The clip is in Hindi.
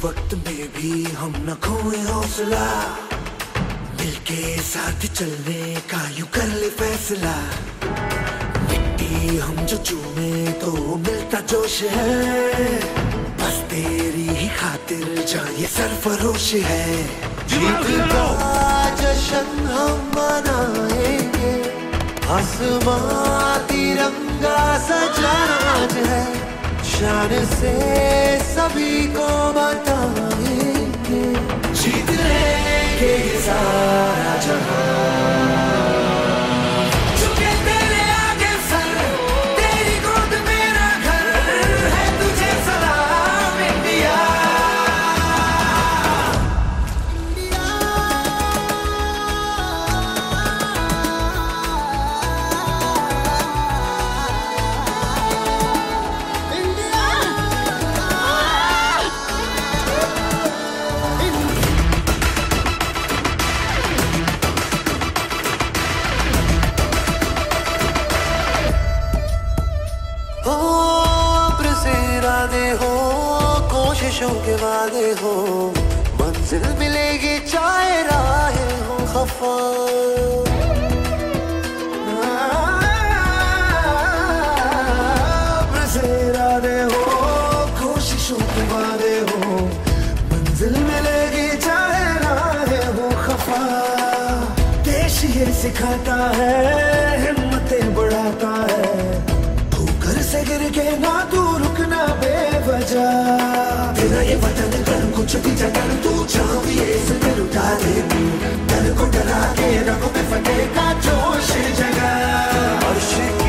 वक्त में भी हम न खोए हौसला, मिलके साथ चलने का यूं कर ले फैसला। मिट्टी हम जो चूमे तो मिलता जोश है, बस तेरी ही खातिर जान ये सरफरोश है। जीत का जश्न हम मनाएंगे, आसमां तिरंगा सजाना है, शान से सभी को बताएंगे, जीत लेंगे ये सारा जहां। झुके तेरे आगे सर, तेरी गोद मेरा घर है, तुझे सलाम इंडिया। हो कोशिशों के वादे हो, मंजिल मिलेगी चाहे राहें हो खफा। इरादे हो कोशिशों के वादे हो, मंजिल मिलेगी चाहे राहें हो खफा। देश ये सिखाता है, हिम्मतें बढ़ाता है, ठोकर से गिर के ना तू रुकना बेवजह। तेरा ये वतन कर कुछ भी जगह तू चाहिए इसे दिल उठा दे, डर को डरा के रगों में फटेगा जोश जगा।